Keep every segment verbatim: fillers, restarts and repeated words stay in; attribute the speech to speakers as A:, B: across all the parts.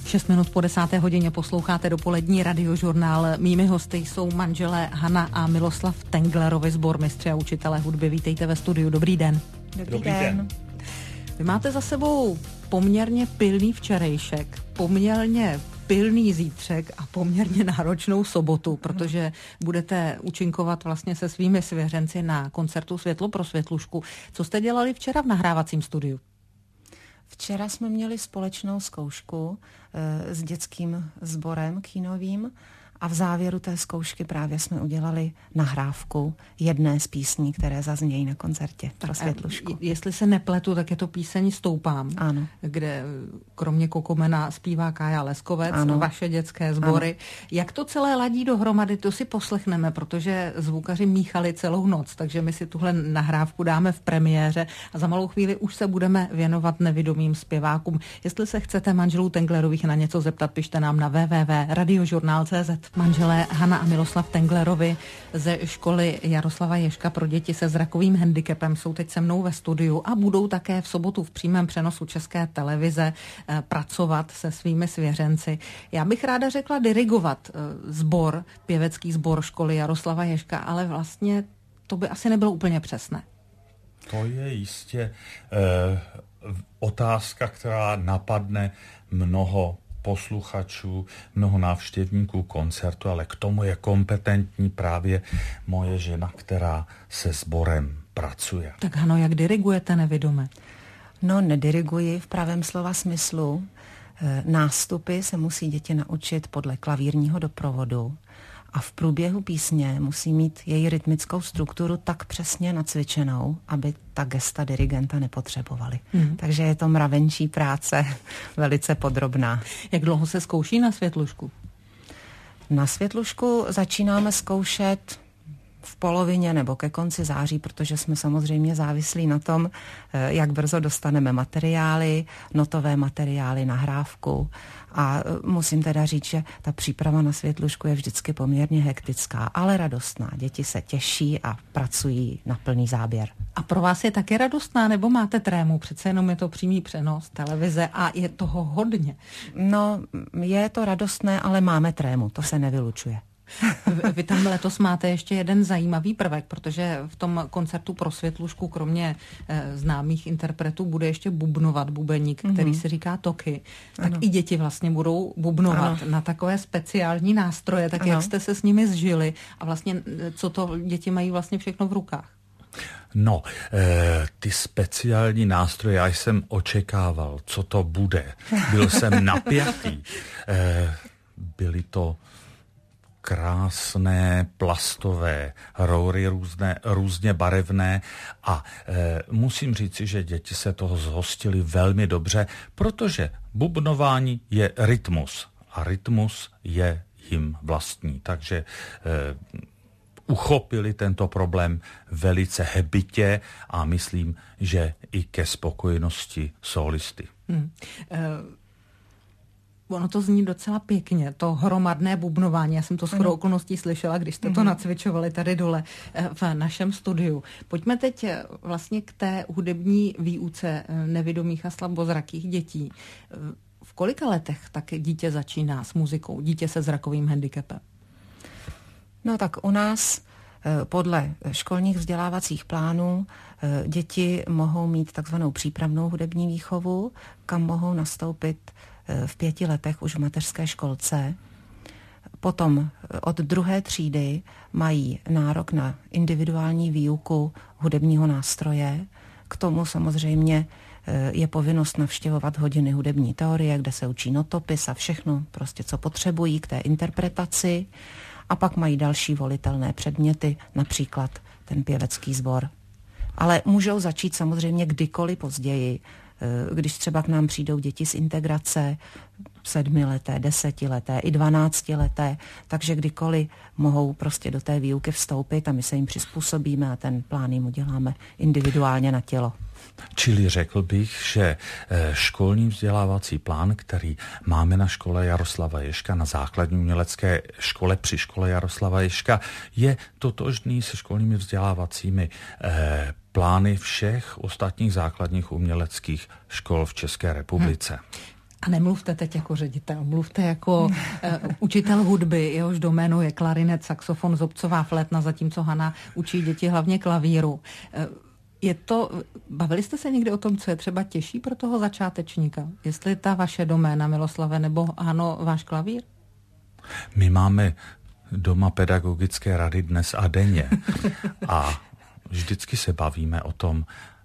A: Šest minut po desáté hodině posloucháte dopolední radiožurnál. Mými hosty jsou manželé Hana a Miloslav Tenglerovi, sbormistři a učitelé hudby. Vítejte ve studiu. Dobrý den.
B: Dobrý, Dobrý den. den.
A: Vy máte za sebou poměrně pilný včerejšek, poměrně pilný zítřek a poměrně náročnou sobotu, protože budete účinkovat vlastně se svými svěřenci na koncertu Světlo pro Světlušku. Co jste dělali včera v nahrávacím studiu?
B: Včera jsme měli společnou zkoušku e, s dětským sborem kínovým a v závěru té zkoušky právě jsme udělali nahrávku jedné z písní, které zaznějí na koncertě pro Světlušku.
A: Jestli se nepletu, tak je to píseň Stoupám,
B: ano.
A: Kde kromě Kokomena zpívá Kája Leskovec,
B: ano.
A: Vaše dětské sbory. Ano. Jak to celé ladí dohromady, to si poslechneme, protože zvukaři míchali celou noc, takže my si tuhle nahrávku dáme v premiéře a za malou chvíli už se budeme věnovat nevidomým zpěvákům. Jestli se chcete manželů Tenglerových na něco zeptat, pište nám na w w w tečka radiožurnál tečka c z. Manželé Hana a Miloslav Tenglerovi ze školy Jaroslava Ježka pro děti se zrakovým handicapem jsou teď se mnou ve studiu a budou také v sobotu v přímém přenosu České televize eh, pracovat se svými svěřenci. Já bych ráda řekla dirigovat eh, sbor, pěvecký sbor školy Jaroslava Ježka, ale vlastně to by asi nebylo úplně přesné.
C: To je jistě eh, otázka, která napadne mnoho posluchačů, mnoho návštěvníků koncertu, ale k tomu je kompetentní právě moje žena, která se sborem pracuje.
A: Tak Hano, jak dirigujete nevidomé?
B: No, nediriguji v pravém slova smyslu. E, nástupy se musí děti naučit podle klavírního doprovodu a v průběhu písně musí mít její rytmickou strukturu tak přesně nacvičenou, aby ta gesta dirigenta nepotřebovali. Hmm. Takže je to mravenčí práce, velice podrobná.
A: Jak dlouho se zkouší na Světlušku?
B: Na Světlušku začínáme zkoušet v polovině nebo ke konci září, protože jsme samozřejmě závislí na tom, jak brzo dostaneme materiály, notové materiály, nahrávku. A musím teda říct, že ta příprava na Světlušku je vždycky poměrně hektická, ale radostná. Děti se těší a pracují na plný záběr.
A: A pro vás je také radostná, nebo máte trému? Přece jenom je to přímý přenos televize a je toho hodně.
B: No, je to radostné, ale máme trému, to se nevylučuje.
A: Vy tam letos máte ještě jeden zajímavý prvek, protože v tom koncertu pro Světlušku kromě e, známých interpretů bude ještě bubnovat bubeník, mm-hmm. který se říká Toky. Tak ano. I děti vlastně budou bubnovat ano. na takové speciální nástroje, tak ano. Jak jste se s nimi zžili a vlastně co to děti mají vlastně všechno v rukách?
C: No, e, ty speciální nástroje, já jsem očekával, co to bude. Byl jsem napjatý. E, byly to krásné plastové roury, různé, různě barevné a e, musím říci, že děti se toho zhostily velmi dobře, protože bubnování je rytmus a rytmus je jim vlastní, takže e, uchopili tento problém velice hebitě a myslím, že i ke spokojenosti solisty. Hmm.
A: Uh... Ono to zní docela pěkně, to hromadné bubnování. Já jsem to shodou okolností slyšela, když jste to nacvičovali tady dole v našem studiu. Pojďme teď vlastně k té hudební výuce nevidomých a slabozrakých dětí. V kolika letech tak dítě začíná s muzikou, dítě se zrakovým handicapem?
B: No tak u nás podle školních vzdělávacích plánů děti mohou mít takzvanou přípravnou hudební výchovu, kam mohou nastoupit v pěti letech už v mateřské školce. Potom od druhé třídy mají nárok na individuální výuku hudebního nástroje. K tomu samozřejmě je povinnost navštěvovat hodiny hudební teorie, kde se učí notopis a všechno, prostě co potřebují k té interpretaci. A pak mají další volitelné předměty, například ten pěvecký sbor. Ale můžou začít samozřejmě kdykoliv později, když třeba k nám přijdou děti z integrace, sedmileté, desetileté i dvanáctileté, takže kdykoliv mohou prostě do té výuky vstoupit a my se jim přizpůsobíme a ten plán jim uděláme individuálně na tělo.
C: Čili řekl bych, že školní vzdělávací plán, který máme na škole Jaroslava Ježka, na základní umělecké škole při škole Jaroslava Ježka, je totožný se školními vzdělávacími eh, plány všech ostatních základních uměleckých škol v České republice. Hmm.
A: A nemluvte teď jako ředitel, mluvte jako uh, učitel hudby, jehož doménou je klarinet, saxofon, zobcová flétna, zatímco Hana učí děti hlavně klavíru. Uh, je to, bavili jste se někdy o tom, co je třeba těžší pro toho začátečníka? Jestli ta vaše doména, Miloslave, nebo Hano, váš klavír?
C: My máme doma pedagogické rady dnes a denně. A vždycky se bavíme o tom,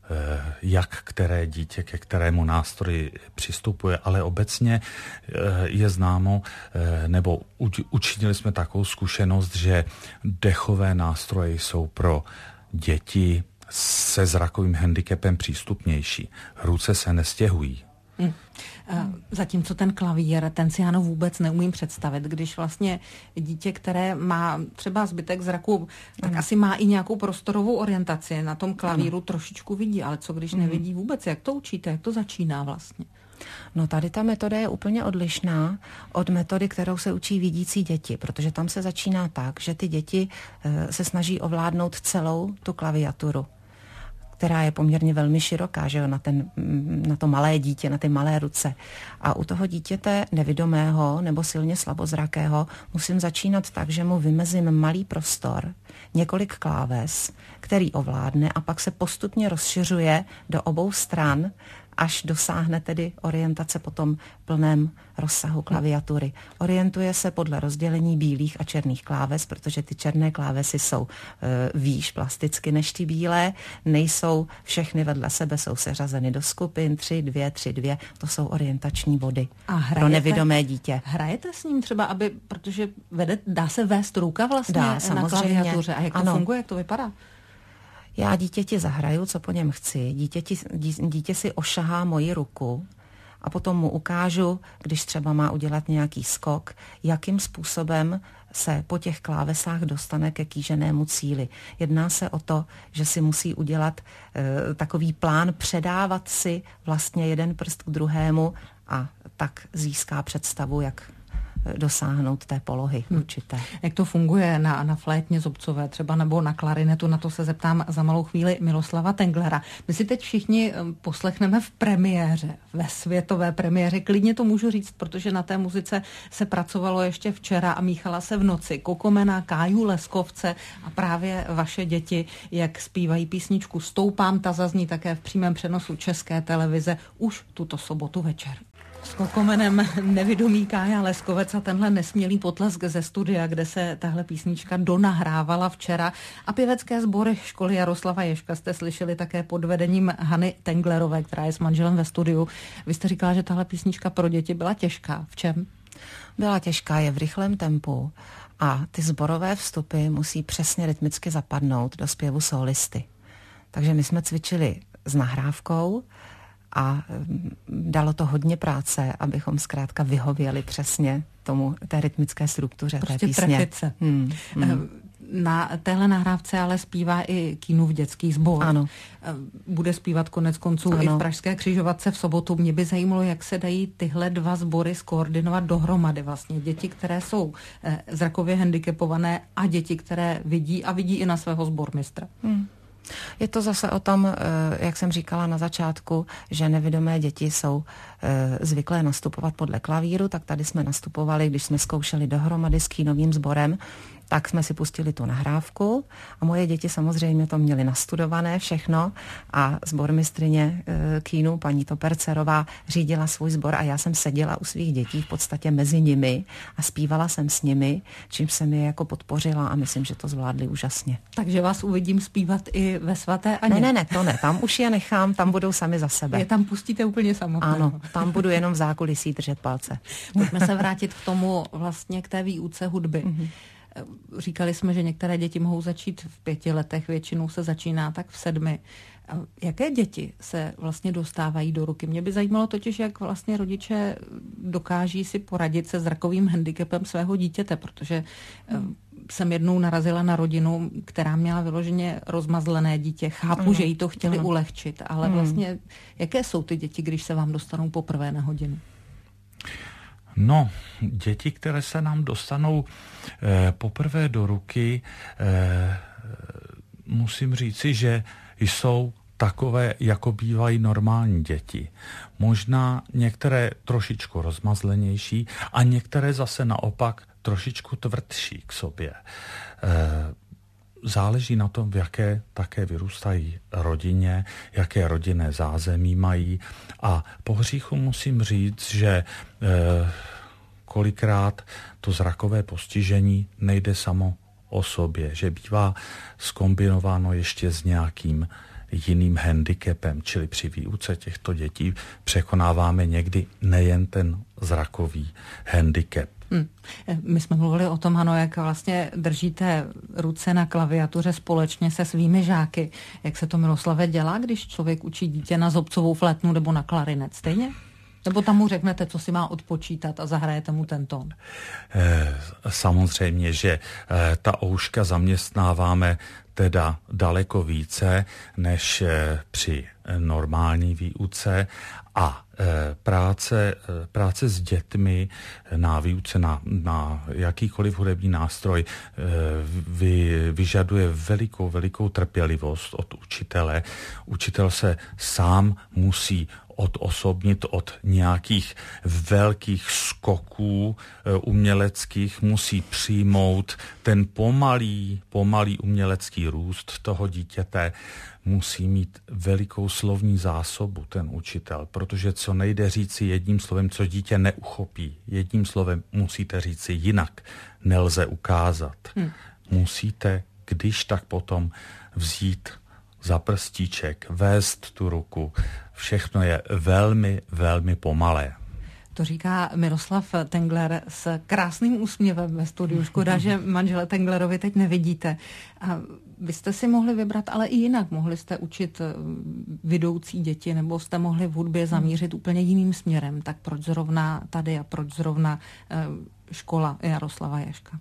C: jak které dítě ke kterému nástroji přistupuje, ale obecně je známo, nebo učinili jsme takovou zkušenost, že dechové nástroje jsou pro děti se zrakovým handicapem přístupnější. Ruce se nestěhují.
A: Hmm. Zatímco ten klavír, ten si ano vůbec neumím představit, když vlastně dítě, které má třeba zbytek zraku, tak ano. asi má i nějakou prostorovou orientaci, na tom klavíru ano. trošičku vidí, ale co když nevidí vůbec, jak to učíte, jak to začíná vlastně?
B: No tady ta metoda je úplně odlišná od metody, kterou se učí vidící děti, protože tam se začíná tak, že ty děti se snaží ovládnout celou tu klaviaturu, která je poměrně velmi široká, že jo, na, ten, na to malé dítě, na ty malé ruce. A u toho dítěte nevidomého nebo silně slabozrakého musím začínat tak, že mu vymezím malý prostor, několik kláves, který ovládne a pak se postupně rozšiřuje do obou stran, až dosáhne tedy orientace po tom plném rozsahu klaviatury. Orientuje se podle rozdělení bílých a černých kláves, protože ty černé klávesy jsou e, výš plasticky než ty bílé, nejsou všechny vedle sebe, jsou seřazeny do skupin, tři, dvě, tři, dvě, to jsou orientační body a hrajete, pro nevidomé dítě.
A: Hrajete s ním třeba, aby, protože vede, dá se vést ruka vlastně
B: dá,
A: na
B: samozřejmě.
A: klaviatuře a jak to ano. funguje, jak to vypadá?
B: Já dítěti zahraju, co po něm chci. Dítěti, dí, dítě si ošahá moji ruku a potom mu ukážu, když třeba má udělat nějaký skok, jakým způsobem se po těch klávesách dostane ke kýženému cíli. Jedná se o to, že si musí udělat e, takový plán, předávat si vlastně jeden prst k druhému a tak získá představu, jak dosáhnout té polohy hmm. určité.
A: Jak to funguje na, na flétně zobcové třeba nebo na klarinetu, na to se zeptám za malou chvíli Miloslava Tenglera. My si teď všichni poslechneme v premiéře, ve světové premiéře, klidně to můžu říct, protože na té muzice se pracovalo ještě včera a míchala se v noci. Kokomena, Káju Leskovce a právě vaše děti, jak zpívají písničku Stoupám, ta zazní také v přímém přenosu České televize už tuto sobotu večer. S Kokomenem nevidomý Kája Leskovec a tenhle nesmělý potlesk ze studia, kde se tahle písnička donahrávala včera. A pěvecké sbory školy Jaroslava Ježka jste slyšeli také pod vedením Hany Tenglerové, která je s manželem ve studiu. Vy jste říkala, že tahle písnička pro děti byla těžká. V čem?
B: Byla těžká, je v rychlém tempu a ty sborové vstupy musí přesně rytmicky zapadnout do zpěvu solisty. Takže my jsme cvičili s nahrávkou, a dalo to hodně práce, abychom zkrátka vyhověli přesně tomu, té rytmické struktuře
A: prostě
B: té písně.
A: Hmm, hmm. Na téhle nahrávce ale zpívá i Kínův dětský sbor.
B: Ano.
A: Bude zpívat konec konců ano. i v Pražské křižovatce v sobotu. Mě by zajímalo, jak se dají tyhle dva sbory skoordinovat dohromady vlastně. Děti, které jsou zrakově handicapované a děti, které vidí a vidí i na svého sbormistra. Hmm.
B: Je to zase o tom, jak jsem říkala na začátku, že nevidomé děti jsou zvyklé nastupovat podle klavíru, tak tady jsme nastupovali, když jsme zkoušeli dohromady s Kínovým sborem, tak jsme si pustili tu nahrávku a moje děti samozřejmě to měly nastudované všechno a sbormistryně Kínu, paní Topercerová, řídila svůj sbor a já jsem seděla u svých dětí v podstatě mezi nimi a zpívala jsem s nimi, čím jsem je jako podpořila a myslím, že to zvládli úžasně.
A: Takže vás uvidím zpívat i ve Svaté Aně.
B: Ne, ne, ne, to ne, tam už je nechám, tam budou sami za sebe.
A: Je tam pustíte úplně samotné.
B: Ano, tam budu jenom v zákulisí držet palce.
A: Pojďme se vrátit k tomu vlastně k té výuce hudby. Mm-hmm. Říkali jsme, že některé děti mohou začít v pěti letech, většinou se začíná tak v sedmi. Jaké děti se vlastně dostávají do ruky? Mě by zajímalo totiž, jak vlastně rodiče dokáží si poradit se zrakovým handicapem svého dítěte, protože hmm. jsem jednou narazila na rodinu, která měla vyloženě rozmazlené dítě. Chápu, hmm. že jí to chtěli hmm. ulehčit, ale hmm. vlastně jaké jsou ty děti, když se vám dostanou poprvé na hodinu?
C: No, děti, které se nám dostanou eh, poprvé do ruky, eh, musím říci, že jsou takové, jako bývají normální děti. Možná některé trošičku rozmazlenější a některé zase naopak trošičku tvrdší k sobě. Záleží na tom, v jaké také vyrůstají rodině, jaké rodinné zázemí mají. A po hříchu musím říct, že kolikrát to zrakové postižení nejde samo o sobě, že bývá zkombinováno ještě s nějakým jiným handicapem, čili při výuce těchto dětí překonáváme někdy nejen ten zrakový handicap.
A: Hmm. My jsme mluvili o tom, ano, jak vlastně držíte ruce na klaviatuře společně se svými žáky. Jak se to, Miroslave, dělá, když člověk učí dítě na zobcovou flétnu nebo na klarinet? Stejně? Nebo tam mu řeknete, co si má odpočítat a zahrajete mu ten tón?
C: Samozřejmě, že ta ouška zaměstnáváme teda daleko více než při normální výuce a práce, práce s dětmi na výuce na, na jakýkoliv hudební nástroj vy, vyžaduje velikou, velikou trpělivost od učitele. Učitel se sám musí odosobnit od nějakých velkých skoků uměleckých, musí přijmout ten pomalý, pomalý umělecký růst toho dítěte, musí mít velikou slovní zásobu ten učitel, protože co nejde říci jedním slovem, co dítě neuchopí, jedním slovem musíte říci jinak, nelze ukázat. Hmm. Musíte, když tak potom vzít za prstíček, vést tu ruku. Všechno je velmi, velmi pomalé.
A: To říká Miroslav Tengler s krásným úsměvem ve studiu. Škoda, že manžele Tenglerovi teď nevidíte. A vy jste si mohli vybrat, ale i jinak. Mohli jste učit vidoucí děti, nebo jste mohli v hudbě zamířit úplně jiným směrem. Tak proč zrovna tady a proč zrovna škola Jaroslava Ježka?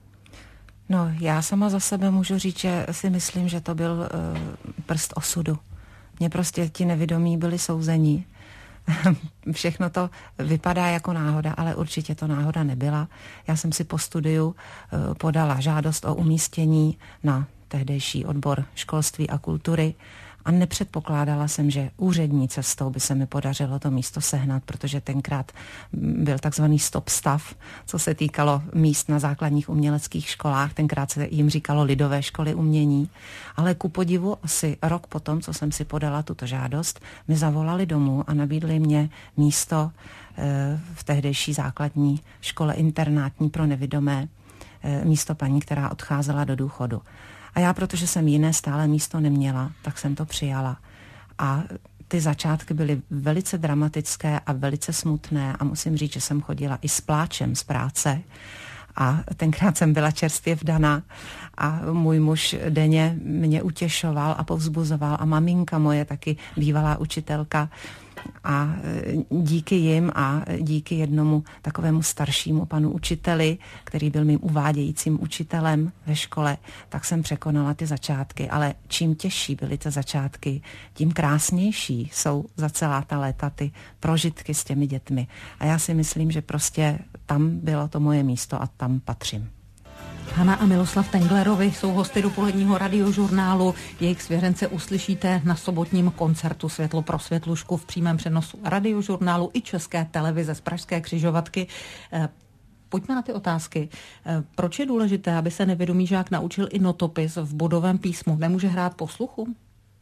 B: No, já sama za sebe můžu říct, že si myslím, že to byl uh, prst osudu. Mně prostě ti nevidomí byli souzení. Všechno to vypadá jako náhoda, ale určitě to náhoda nebyla. Já jsem si po studiu uh, podala žádost o umístění na tehdejší odbor školství a kultury a nepředpokládala jsem, že úřední cestou by se mi podařilo to místo sehnat, protože tenkrát byl takzvaný stop stav, co se týkalo míst na základních uměleckých školách. Tenkrát se jim říkalo lidové školy umění. Ale ku podivu asi rok potom, co jsem si podala tuto žádost, mi zavolali domů a nabídli mě místo v tehdejší základní škole internátní pro nevidomé, místo paní, která odcházela do důchodu. A já, protože jsem jiné stále místo neměla, tak jsem to přijala. A ty začátky byly velice dramatické a velice smutné a musím říct, že jsem chodila i s pláčem z práce. A tenkrát jsem byla čerstvě vdaná a můj muž denně mě utěšoval a povzbuzoval a maminka moje, taky bývalá učitelka, a díky jim a díky jednomu takovému staršímu panu učiteli, který byl mým uvádějícím učitelem ve škole, tak jsem překonala ty začátky. Ale čím těžší byly ty začátky, tím krásnější jsou za celá ta léta ty prožitky s těmi dětmi. A já si myslím, že prostě tam bylo to moje místo a tam patřím.
A: Hana a Miroslav Tenglerovi jsou hosty dopoledního radiožurnálu. Jejich svěřence uslyšíte na sobotním koncertu Světlo pro světlušku v přímém přenosu radiožurnálu i České televize z Pražské Křižovatky. Pojďme na ty otázky. Proč je důležité, aby se nevědomý žák naučil i notopis v bodovém písmu? Nemůže hrát posluchu?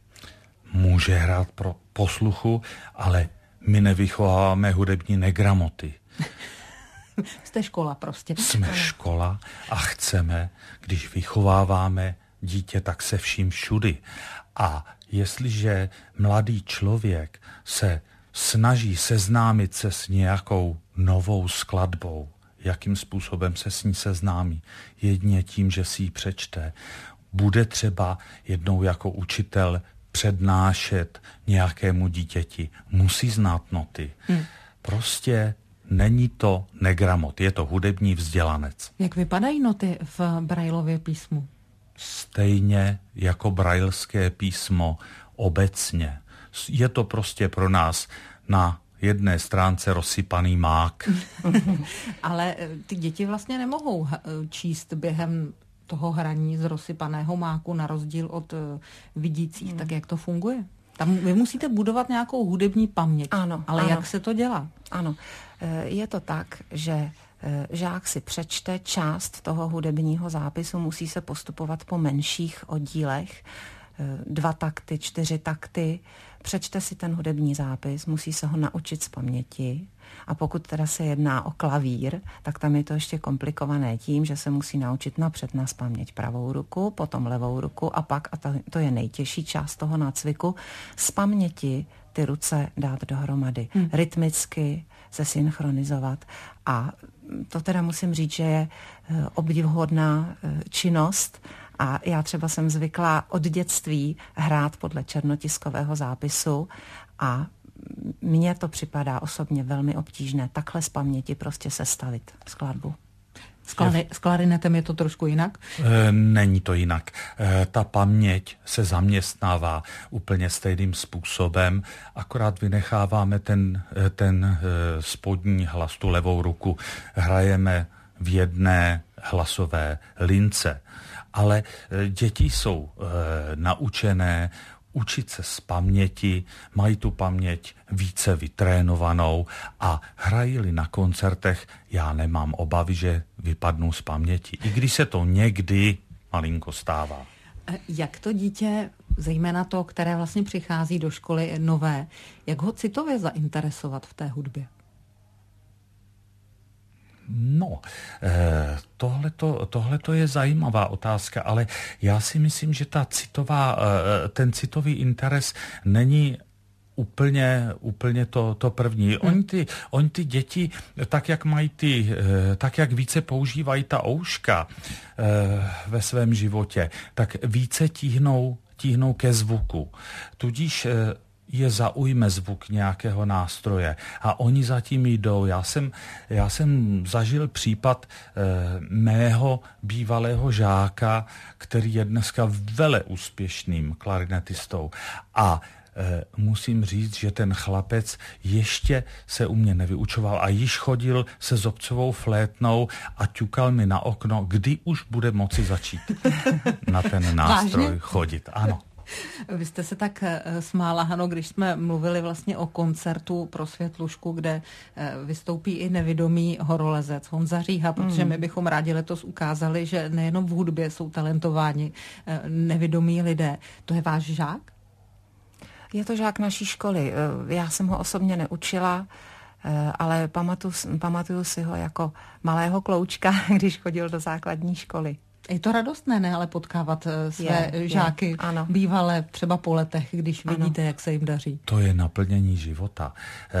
C: Může hrát pro posluchu, ale my nevychováváme hudební negramoty.
A: Jste škola prostě.
C: Jsme škola a chceme, když vychováváme dítě, tak se vším všudy. A jestliže mladý člověk se snaží seznámit se s nějakou novou skladbou, jakým způsobem se s ní seznámí, jedině tím, že si ji přečte, bude třeba jednou jako učitel přednášet nějakému dítěti, musí znát noty. Hmm. Prostě není to negramot, je to hudební vzdělanec.
A: Jak vypadají noty v Braillově písmu?
C: Stejně jako brailské písmo obecně. Je to prostě pro nás na jedné stránce rozsypaný mák.
A: Ale ty děti vlastně nemohou číst během toho hraní z rozsypaného máku na rozdíl od vidících, hmm. tak jak to funguje? Tam vy musíte budovat nějakou hudební paměť.
B: Ano.
A: Ale
B: ano.
A: jak se to dělá?
B: Ano. Je to tak, že žák si přečte část toho hudebního zápisu, musí se postupovat po menších oddílech, dva takty, čtyři takty, přečte si ten hudební zápis, musí se ho naučit z paměti a pokud teda se jedná o klavír, tak tam je to ještě komplikované tím, že se musí naučit napřed nazpaměť pravou ruku, potom levou ruku a pak, a to, to je nejtěžší část toho nácviku, z paměti ty ruce dát dohromady, hmm. rytmicky se synchronizovat a to teda musím říct, že je obdivuhodná činnost a já třeba jsem zvyklá od dětství hrát podle černotiskového zápisu a mně to připadá osobně velmi obtížné takhle z paměti prostě sestavit skladbu.
A: S, klari- s klarinetem je to trošku jinak?
C: Není to jinak. Ta paměť se zaměstnává úplně stejným způsobem, akorát vynecháváme ten, ten spodní hlas, tu levou ruku. Hrajeme v jedné hlasové lince. Ale děti jsou naučené učit se z paměti, mají tu paměť více vytrénovanou a hrají-li na koncertech, já nemám obavy, že vypadnou z paměti. I když se to někdy malinko stává.
A: Jak to dítě, zejména to, které vlastně přichází do školy nové, jak ho citově zainteresovat v té hudbě?
C: No, tohleto, tohleto je zajímavá otázka, ale já si myslím, že ta citová, ten citový interes není úplně, úplně to, to první. Hmm. Oni, ty, oni ty děti, tak jak mají ty, tak jak více používají ta ouška ve svém životě, tak více tíhnou, tíhnou ke zvuku. Tudíž je zaujme zvuk nějakého nástroje a oni zatím jdou. Já jsem, já jsem zažil případ e, mého bývalého žáka, který je dneska vele úspěšným klarinetistou a e, musím říct, že ten chlapec ještě se u mě nevyučoval a již chodil se zobcovou flétnou a ťukal mi na okno, kdy už bude moci začít na ten nástroj
A: Vážně?
C: chodit. Ano.
A: Vy jste se tak smála, Hano, když jsme mluvili vlastně o koncertu pro Světlušku, kde vystoupí i nevidomý horolezec Honza Říha, protože my bychom rádi letos ukázali, že nejenom v hudbě jsou talentováni nevidomí lidé. To je váš žák?
B: Je to žák naší školy. Já jsem ho osobně neučila, ale pamatuju, pamatuju si ho jako malého kloučka, když chodil do základní školy.
A: Je to radostné, ne, ale potkávat své
B: je,
A: žáky
B: je, ano.
A: bývalé třeba po letech, když
B: ano.
A: vidíte, jak se jim daří.
C: To je naplnění života.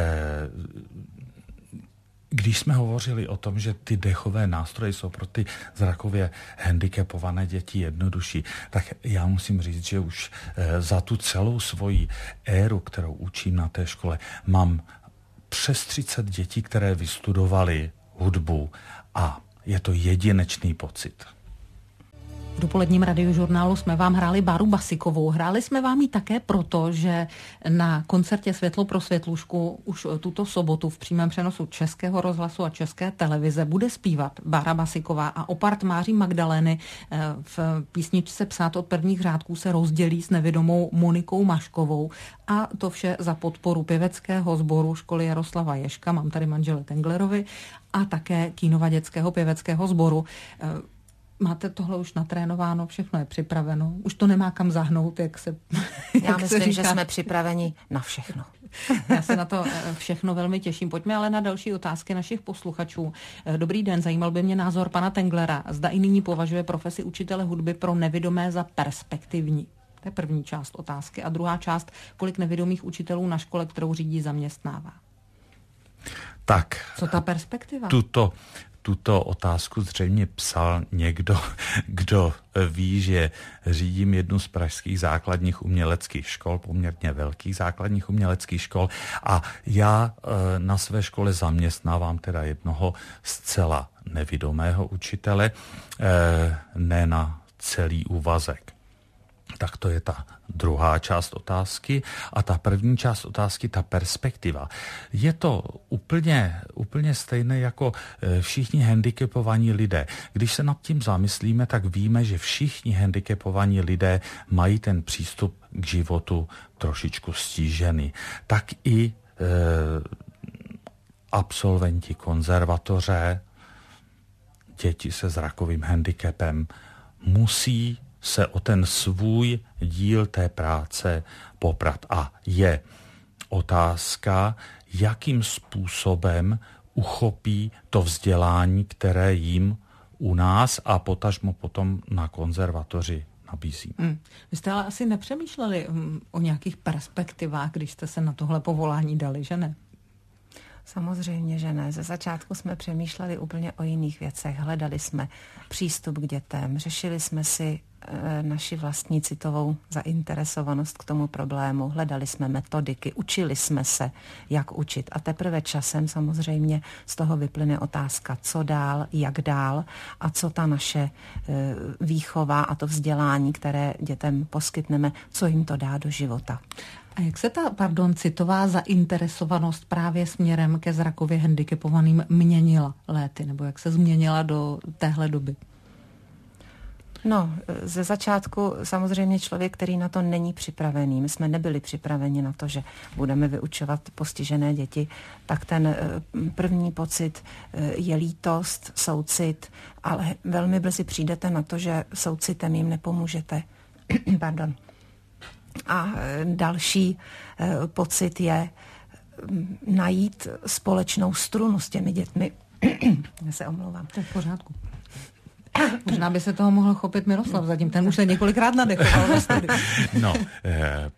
C: Když jsme hovořili o tom, že ty dechové nástroje jsou pro ty zrakově handicapované děti jednodušší, tak já musím říct, že už za tu celou svoji éru, kterou učím na té škole, mám přes třicet dětí, které vystudovaly hudbu a je to jedinečný pocit.
A: V dopoledním radiožurnálu jsme vám hráli Báru Basikovou. Hráli jsme vám ji také proto, že na koncertě Světlo pro Světlušku už tuto sobotu v přímém přenosu Českého rozhlasu a České televize bude zpívat Bára Basiková a opart Máří Magdalény v písničce Psát od prvních řádků se rozdělí s nevidomou Monikou Maškovou a to vše za podporu pěveckého sboru školy Jaroslava Ježka, mám tady manžele Tenglerovi, a také Kínova dětského pěveckého sboru. Máte tohle už natrénováno, všechno je připraveno, už to nemá kam zahnout, jak se
B: Já jak myslím, se že jsme připraveni na všechno.
A: Já se na to všechno velmi těším. Pojďme ale na další otázky našich posluchačů. Dobrý den, zajímal by mě názor pana Tenglera. Zda i nyní považuje profesi učitele hudby pro nevidomé za perspektivní. To je první část otázky. A druhá část, kolik nevidomých učitelů na škole, kterou řídí, zaměstnává.
C: Tak.
A: Co ta perspektiva?
C: Tuto Tuto otázku zřejmě psal někdo, kdo ví, že řídím jednu z pražských základních uměleckých škol, poměrně velkých základních uměleckých škol a já na své škole zaměstnávám teda jednoho zcela nevidomého učitele, ne na celý úvazek. Tak to je ta druhá část otázky. A ta první část otázky, ta perspektiva. Je to úplně, úplně stejné jako všichni handicapovaní lidé. Když se nad tím zamyslíme, tak víme, že všichni handicapovaní lidé mají ten přístup k životu trošičku stížený. Tak i e, absolventi konzervatoře, děti se zrakovým handicapem musí se o ten svůj díl té práce poprat. A je otázka, jakým způsobem uchopí to vzdělání, které jim u nás a potažmo potom na konzervatoři nabízí.
A: Hmm. Vy jste ale asi nepřemýšleli um, o nějakých perspektivách, když jste se na tohle povolání dali, že ne?
B: Samozřejmě, že ne. Ze začátku jsme přemýšleli úplně o jiných věcech. Hledali jsme přístup k dětem, řešili jsme si e, naši vlastní citovou zainteresovanost k tomu problému, hledali jsme metodiky, učili jsme se, jak učit. A teprve časem samozřejmě z toho vyplyne otázka, co dál, jak dál a co ta naše e, výchova a to vzdělání, které dětem poskytneme, co jim to dá do života.
A: A jak se ta, pardon, citová zainteresovanost právě směrem ke zrakově handicapovaným měnila léty, nebo jak se změnila do téhle doby?
B: No, ze začátku samozřejmě člověk, který na to není připravený. My jsme nebyli připraveni na to, že budeme vyučovat postižené děti, tak ten první pocit je lítost, soucit, ale velmi brzy přijdete na to, že soucitem jim nepomůžete. Pardon. A další pocit je najít společnou strunu s těmi dětmi. Já se omlouvám.
A: To je v pořádku. Možná by se toho mohl chopit Miroslav zatím, ten už se několikrát nadechoval ve studiu.
C: No, eh,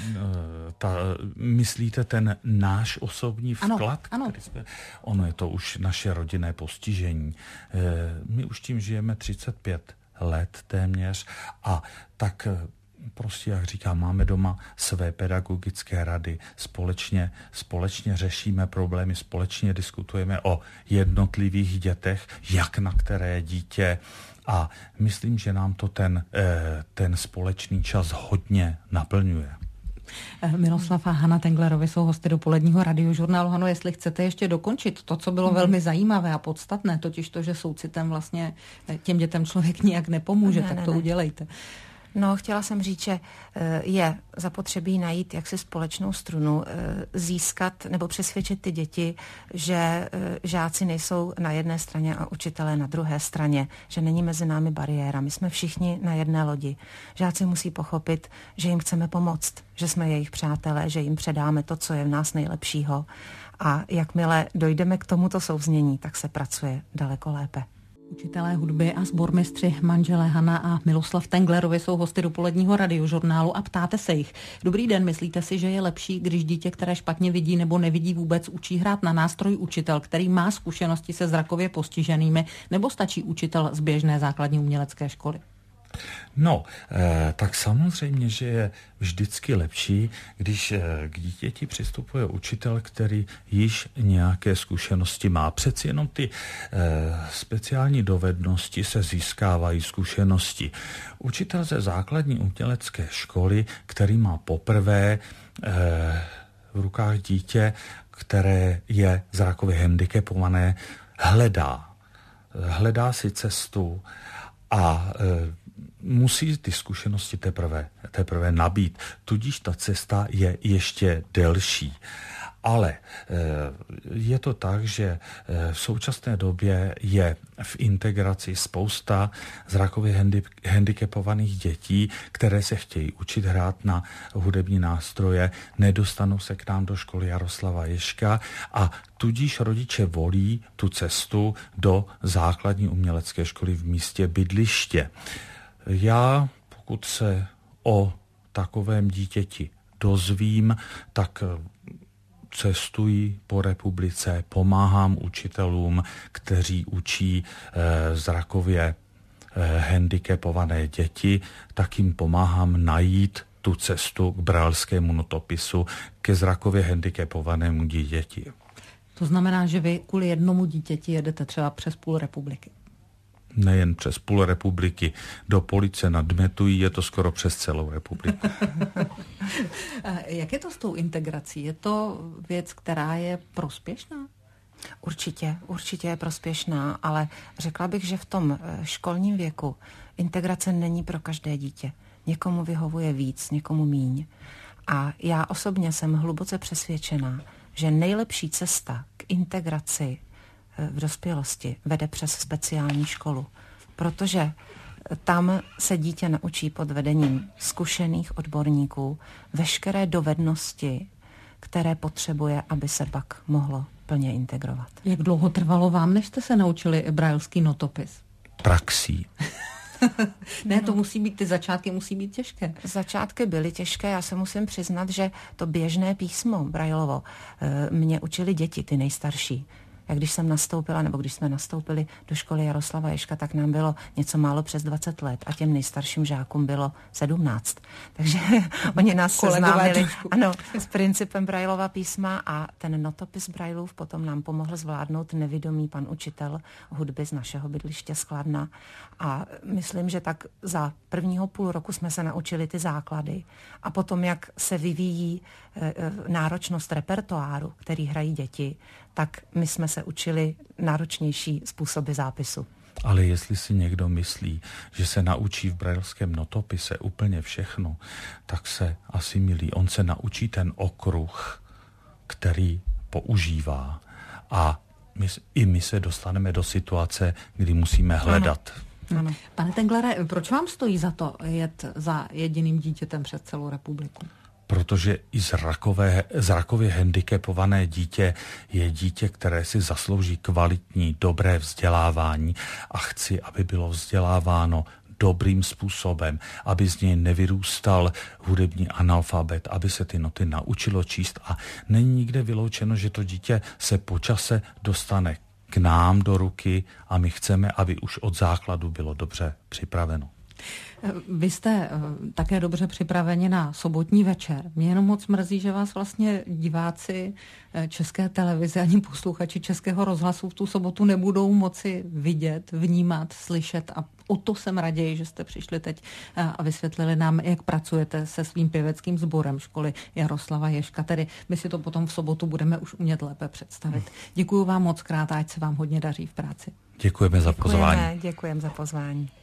C: ta, myslíte ten náš osobní vklad?
A: Ano, ano.
C: Jsme, ono je to už naše rodinné postižení. Eh, my už tím žijeme třicet pět let téměř a tak prostě, jak říkám, máme doma své pedagogické rady, společně, společně řešíme problémy, společně diskutujeme o jednotlivých dětech, jak na které dítě a myslím, že nám to ten, ten společný čas hodně naplňuje.
A: Miroslav a Hana Tenglerovi jsou hosty dopoledního radiožurnálu. Hano, jestli chcete ještě dokončit to, co bylo hmm. velmi zajímavé a podstatné, totiž to, že soucitem vlastně těm dětem člověk nijak nepomůže, ne, tak ne, to ne. udělejte.
B: No, chtěla jsem říct, že je zapotřebí najít jaksi společnou strunu, získat nebo přesvědčit ty děti, že žáci nejsou na jedné straně a učitelé na druhé straně, že není mezi námi bariéra. My jsme všichni na jedné lodi. Žáci musí pochopit, že jim chceme pomoct, že jsme jejich přátelé, že jim předáme to, co je v nás nejlepšího. A jakmile dojdeme k tomuto souznění, tak se pracuje daleko lépe.
A: Učitelé hudby a sbormistři manželé Hana a Miroslav Tenglerovi jsou hosty dopoledního radiožurnálu a ptáte se jich. Dobrý den, myslíte si, že je lepší, když dítě, které špatně vidí nebo nevidí vůbec, učí hrát na nástroj učitel, který má zkušenosti se zrakově postiženými, nebo stačí učitel z běžné základní umělecké školy?
C: No, eh, tak samozřejmě, že je vždycky lepší, když eh, k dítěti přistupuje učitel, který již nějaké zkušenosti má. Přeci jenom ty eh, speciální dovednosti se získávají zkušenosti. Učitel ze základní umělecké školy, který má poprvé eh, v rukách dítě, které je zrakově handicapované, hledá. Hledá si cestu a e, musí ty zkušenosti teprve, teprve nabít. Tudíž ta cesta je ještě delší. Ale je to tak, že v současné době je v integraci spousta zrakově handicapovaných dětí, které se chtějí učit hrát na hudební nástroje, nedostanou se k nám do školy Jaroslava Ježka a tudíž rodiče volí tu cestu do základní umělecké školy v místě bydliště. Já, pokud se o takovém dítěti dozvím, tak cestuji po republice, pomáhám učitelům, kteří učí eh, zrakově eh, handicapované děti, tak jim pomáhám najít tu cestu k brajlskému notopisu ke zrakově handicapovanému dítěti.
A: To znamená, že vy kvůli jednomu dítěti jedete třeba přes půl republiky?
C: nejen přes půl republiky do Police nad Metují, je to skoro přes celou republiku.
A: Jak je to s tou integrací? Je to věc, která je prospěšná?
B: Určitě, určitě je prospěšná, ale řekla bych, že v tom školním věku integrace není pro každé dítě. Někomu vyhovuje víc, někomu míň. A já osobně jsem hluboce přesvědčená, že nejlepší cesta k integraci v dospělosti vede přes speciální školu, protože tam se dítě naučí pod vedením zkušených odborníků veškeré dovednosti, které potřebuje, aby se pak mohlo plně integrovat.
A: Jak dlouho trvalo vám, než jste se naučili brailský notopis?
C: Praxí.
A: Ne, to musí být, ty začátky musí být těžké.
B: Začátky byly těžké, já se musím přiznat, že to běžné písmo Braillovo mě učili děti, ty nejstarší. Jak když jsem nastoupila, nebo když jsme nastoupili do školy Jaroslava Ježka, tak nám bylo něco málo přes dvacet let a těm nejstarším žákům bylo sedmnáct. Takže oni nás seznámili ano, s principem Braillova písma a ten notopis Braillův potom nám pomohl zvládnout nevidomý pan učitel hudby z našeho bydliště z Kladna. A myslím, že tak za prvního půl roku jsme se naučili ty základy. A potom, jak se vyvíjí e, náročnost repertoáru, který hrají děti, tak my jsme se učili náročnější způsoby zápisu.
C: Ale jestli si někdo myslí, že se naučí v brailském notopise úplně všechno, tak se asi milí. On se naučí ten okruh, který používá. A my, i my se dostaneme do situace, kdy musíme hledat.
B: Ano. Ano.
A: Pane Tenglere, proč vám stojí za to jet za jediným dítětem přes celou republiku?
C: Protože i zrakové, zrakově handicapované dítě je dítě, které si zaslouží kvalitní, dobré vzdělávání a chci, aby bylo vzděláváno dobrým způsobem, aby z něj nevyrůstal hudební analfabet, aby se ty noty naučilo číst a není nikde vyloučeno, že to dítě se po čase dostane k nám do ruky a my chceme, aby už od základu bylo dobře připraveno.
A: Vy jste také dobře připraveni na sobotní večer. Mě jenom moc mrzí, že vás vlastně diváci České televize ani posluchači Českého rozhlasu v tu sobotu nebudou moci vidět, vnímat, slyšet a o to jsem raději, že jste přišli teď a vysvětlili nám, jak pracujete se svým pěveckým sborem školy Jaroslava Ježka. Tedy my si to potom v sobotu budeme už umět lépe představit. Děkuju vám moc krát a ať se vám hodně daří v práci.
C: Děkujeme za pozvání.
B: Děkujeme, děkujeme za pozvání.